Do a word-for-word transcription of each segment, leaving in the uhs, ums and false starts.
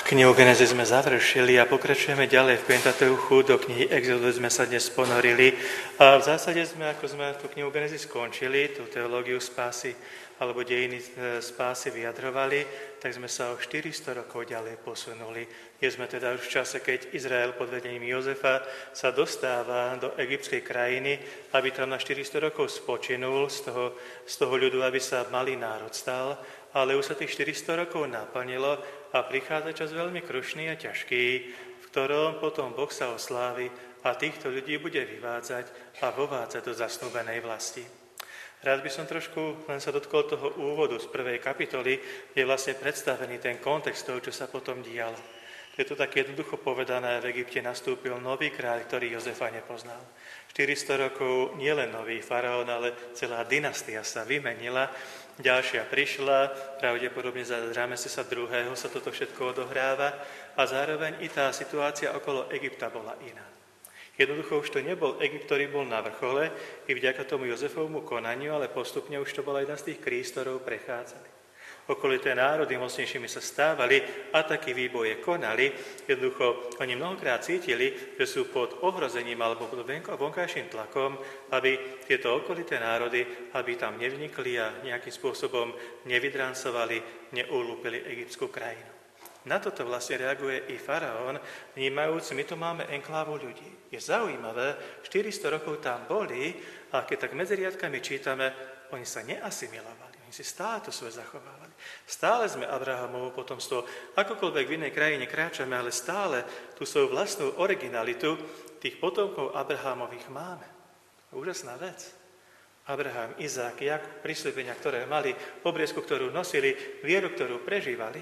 Knihu Genesis sme završili a pokračujeme ďalej v Pentateuchu. Do knihy Exodus sme sa dnes ponorili. A v zásade sme, ako sme tú knihu Genesis skončili, tú teológiu spásy alebo dejiny spásy vyjadrovali, tak sme sa o štyristo rokov ďalej posunuli. Je sme teda už v čase, keď Izrael pod vedením Jozefa sa dostáva do egyptskej krajiny, aby tam na štyristo rokov spočinul z toho, z toho ľudu, aby sa malý národ stal. Ale už sa tých štyristo rokov naplnilo a prichádza čas veľmi krušný a ťažký, v ktorom potom Boh sa oslávi a týchto ľudí bude vyvádzať a vovádzať do zasnúbenej vlasti. Rád by som trošku len sa dotkol toho úvodu z prvej kapitoly, kde je vlastne predstavený ten kontext toho, čo sa potom dialo. Je to tak jednoducho povedané, v Egypte nastúpil nový kráľ, ktorý Jozefa nepoznal. štyristo rokov nielen nový faraón, ale celá dynastia sa vymenila. Ďalšia prišla, pravdepodobne za Ramesesa druhého. sa toto všetko odohráva a zároveň i tá situácia okolo Egypta bola iná. Jednoducho už to nebol Egypt, ktorý bol na vrchole i vďaka tomu Jozefovmu konaniu, ale postupne už to bola jedna z tých kríz, ktorou prechádzali. Okolité národy mocnejšími sa stávali a taký výboje konali. Jednoducho oni mnohokrát cítili, že sú pod ohrozením alebo pod vonkajším tlakom, aby tieto okolité národy, aby tam nevnikli a nejakým spôsobom nevydrancovali, neulúpili egyptskú krajinu. Na toto vlastne reaguje i faraón, vnímajúc, my tu máme enklávu ľudí. Je zaujímavé, štyristo rokov tam boli a keď tak medzi riadkami čítame, oni sa neasimilovali, oni si stále to svoje zachovávali. Stále sme Abrahamovo potomstvo, akokoľvek v inej krajine kráčame, ale stále tú svoju vlastnú originalitu tých potomkov Abrahamových máme. Úžasná vec. Abraham, Izák, Jakub, prisľúbenia, ktoré mali, obriezku, ktorú nosili, vieru, ktorú prežívali,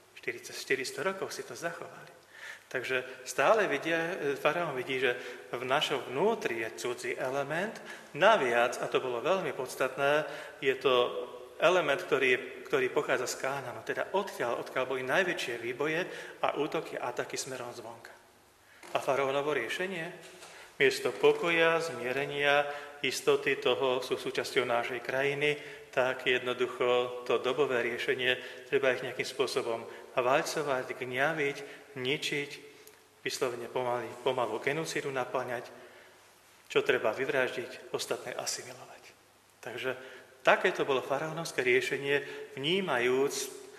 štyristo rokov si to zachovali. Takže stále vidia, faraón vidí, že v našom vnútri je cudzí element, naviac, a to bolo veľmi podstatné, je to element, ktorý, je, ktorý pochádza z Kánanu, teda odkiaľ, odkiaľ boli najväčšie výboje a útoky a ataky smerom zvonka. A faraónovo riešenie? Miesto pokoja, zmierenia, istoty toho sú súčasťou našej krajiny, tak jednoducho to dobové riešenie treba ich nejakým spôsobom valcovať, gňaviť, ničiť, vyslovene pomaly, pomalú genocídu naplňať, čo treba vyvraždiť, ostatné asimilovať. Takže takéto bolo faraónovské riešenie, vnímajúc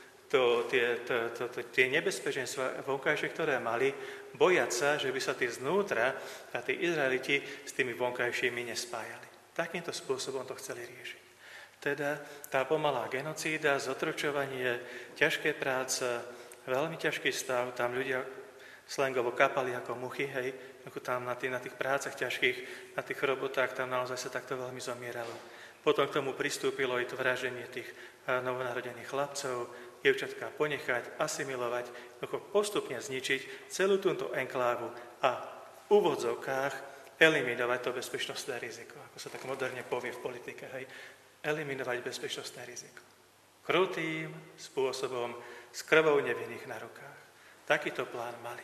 to, tie, to, to, to, tie nebezpečenstva vonkajšie, ktoré mali, bojať sa, že by sa tí znútra a tí Izraeliti s tými vonkajšími nespájali. Takýmto spôsobom to chceli riešiť. Teda tá pomalá genocída, zotročovanie, ťažké práce, veľmi ťažký stav, tam ľudia slangovo kapali ako muchy, hej, ako tam na tých, na tých prácach ťažkých, na tých robotách, tam naozaj sa takto veľmi zomieralo. Potom k tomu pristúpilo i to vraždenie tých novonarodených chlapcov, dievčatka ponechať, asimilovať, postupne zničiť celú túto enklávu a v úvodzovkách eliminovať to bezpečnostné riziko, ako sa tak moderne povie v politike, hej, eliminovať bezpečnostné riziko. Krutým spôsobom, s krvou nevinných na rukách. Takýto plán mali.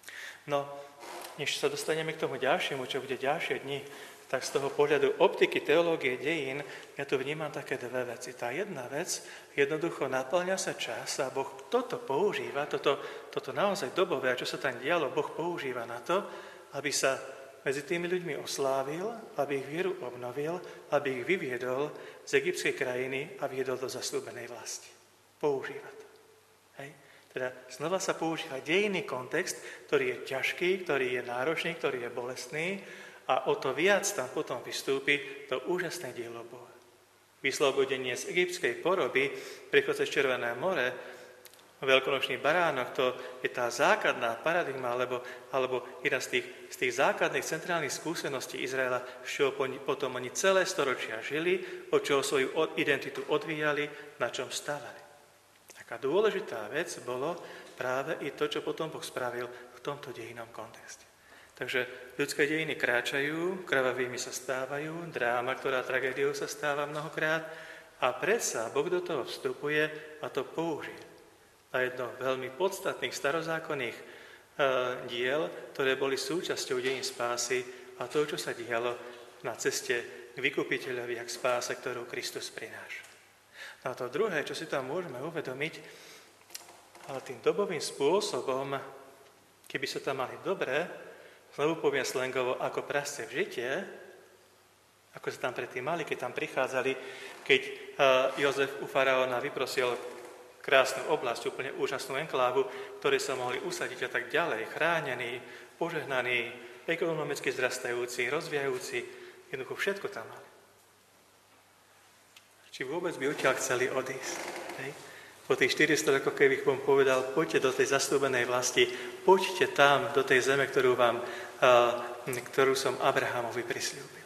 No, než sa dostaneme k tomu ďalšiemu, čo bude ďalšie dni, tak z toho pohľadu optiky teológie dejín ja tu vnímam také dve veci. Tá jedna vec, jednoducho naplňa sa čas a Boh toto používa, toto, toto naozaj dobové, a čo sa tam dialo, Boh používa na to, aby sa medzi tými ľuďmi oslávil, aby ich vieru obnovil, aby ich vyviedol z egyptskej krajiny a viedol do zasľúbenej vlasti. Používa to. Hej? Teda znova sa používa dejinný kontext, ktorý je ťažký, ktorý je náročný, ktorý je bolestný a o to viac tam potom vystúpi to úžasné dielo Boha. Vyslobodenie z egyptskej poroby, prichod cez Červené more, Veľkonočný baránok, to je tá základná paradigma, alebo, alebo jedna z tých, z tých základných centrálnych skúseností Izraela, z čoho potom oni celé storočia žili, od čoho svoju identitu odvíjali, na čom stávali. Taká dôležitá vec bolo práve i to, čo potom Boh spravil v tomto dejinnom kontexte. Takže ľudské dejiny kráčajú, krvavými sa stávajú, dráma, ktorá tragédiou sa stáva mnohokrát a predsa Boh do toho vstupuje a to použije. A jedno veľmi podstatných starozákonných e, diel, ktoré boli súčasťou dejín spásy a toho, čo sa dialo na ceste k vykupiteľovi a k spáse, ktorú Kristus prináša. No a to druhé, čo si tam môžeme uvedomiť, Ale tým dobovým spôsobom, keby sa tam mali dobre, znovu poviem slangovo, ako prasce v žitie, ako sa tam predtým mali, keď tam prichádzali, keď Jozef u faraóna vyprosil krásnu oblasť, úplne úžasnú enklávu, ktoré sa mohli usadiť a tak ďalej, chránený, požehnaný, ekonomicky zrastajúci, rozvíjajúci, jednoducho všetko tam mali. Či vôbec by odtiaľ chceli odísť? Hej? Po tých štyristo rokoch, keby ich vám povedal, poďte do tej zasľúbenej vlasti, poďte tam, do tej zeme, ktorú, vám, ktorú som Abrahamovi prisľúbil.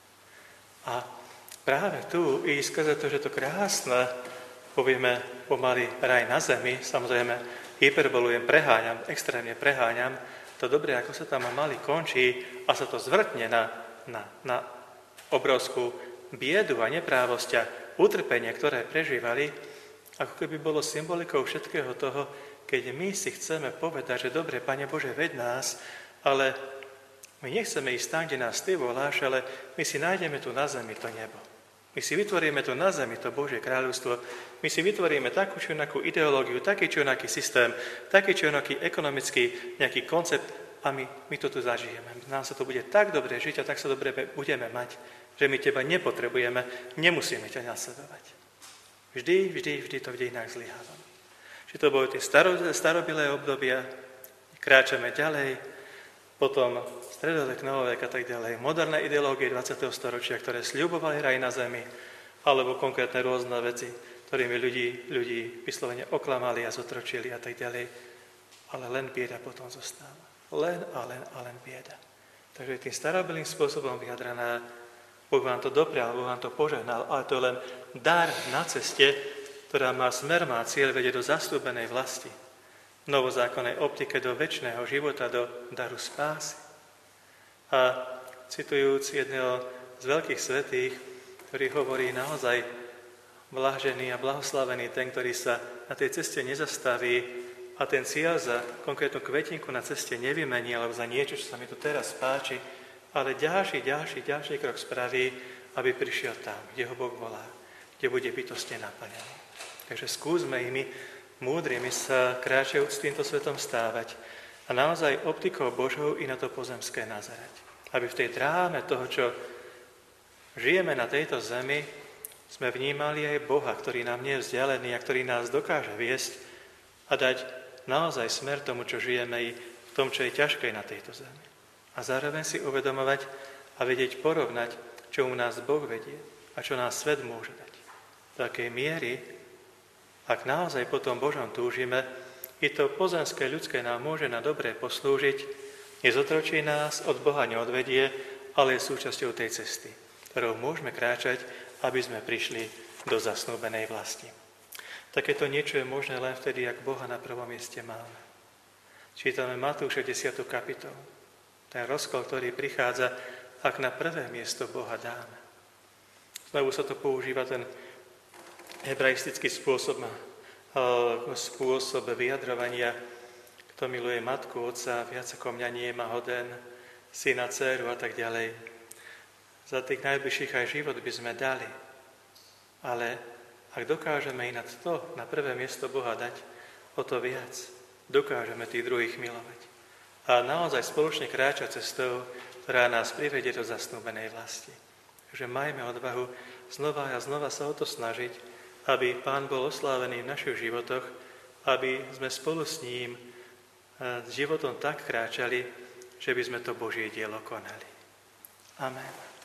A práve tu i skrze to, že to krásne, povieme pomaly raj na zemi, samozrejme hyperbolujem, preháňam, extrémne preháňam, to dobré, ako sa tam mali, končí a sa to zvrtne na, na, na obrovskú biedu a neprávosť a utrpenie, ktoré prežívali, ako keby bolo symbolikou všetkého toho, keď my si chceme povedať, že dobre, Pane Bože, veď nás, ale my nechceme ísť tam, kde nás Ty voláš, ale my si nájdeme tu na zemi to nebo. My si vytvoríme tu na zemi to Božie kráľovstvo, my si vytvoríme takú či onakú ideológiu, taký či onaký systém, taký či onaký ekonomický nejaký koncept a my, my to tu zažijeme. Nám sa to bude tak dobre žiť a tak sa dobre budeme mať, že my Teba nepotrebujeme, nemusíme ťa nasledovať. Vždy, vždy, vždy to v dejinách zlyhávame. Či to boli tie staro, starobilé obdobia, kráčame ďalej, potom stredovek, novovek a tak ďalej, moderné ideológie dvadsiateho storočia, ktoré sľubovali raj na zemi, alebo konkrétne rôzne veci, ktorými ľudí, ľudí vyslovene oklamali a zotročili a tak ďalej. Ale len bieda potom zostáva. Len a len a len bieda. Takže tým starobilým spôsobom vyjadrená, Boh vám to doprial, Boh vám to požehnal, ale to je len dar na ceste, ktorá má smer, má cieľ, vedie do zasľúbenej vlasti. V novozákonnej optike do večného života, do daru spásy. A citujúc jedného z veľkých svätých, ktorý hovorí naozaj blažený a blahoslavený ten, ktorý sa na tej ceste nezastaví a ten cieľ za konkrétnu kvetinku na ceste nevymení, alebo za niečo, čo sa mi tu teraz páči, ale ďalší, ďalší, ďalší krok spraví, aby prišiel tam, kde ho Boh volá, kde bude bytostne naplnený. Takže skúsme i my, múdrymi sa kráčajúc s týmto svetom stávať a naozaj optikou Božou i na to pozemské nazerať. Aby v tej dráme toho, čo žijeme na tejto zemi, sme vnímali aj Boha, ktorý nám nie je vzdialený a ktorý nás dokáže viesť a dať naozaj smer tomu, čo žijeme i v tom, čo je ťažké na tejto zemi. A zároveň si uvedomovať a vedieť porovnať, čo u nás Boh vedie a čo nás svet môže dať. Do akej miery, ak naozaj po tom Božom túžime, i to pozemské ľudské nám môže na dobré poslúžiť, nezotročí nás, od Boha neodvedie, ale je súčasťou tej cesty, ktorou môžeme kráčať, aby sme prišli do zasnúbenej vlasti. Takéto niečo je možné len vtedy, ak Boha na prvom mieste máme. Čítame Matúša desiatu kapitolu. Ten rozkol, ktorý prichádza, ak na prvé miesto Boha dáme. Znovu sa to používa ten hebraistický spôsob, spôsob vyjadrovania, kto miluje matku, otca, viac ako mňa nie je ma hoden, syna, dceru a tak ďalej. Za tých najbližších aj život by sme dali. Ale ak dokážeme i nad to, na prvé miesto Boha dať, o to viac dokážeme tých druhých milovať. A naozaj spoločne kráčať cestou, ktorá nás privedie do zasnúbenej vlasti. Takže majme odvahu znova a znova sa o to snažiť, aby Pán bol oslávený v našich životoch, aby sme spolu s ním životom tak kráčali, že by sme to Božie dielo konali. Amen.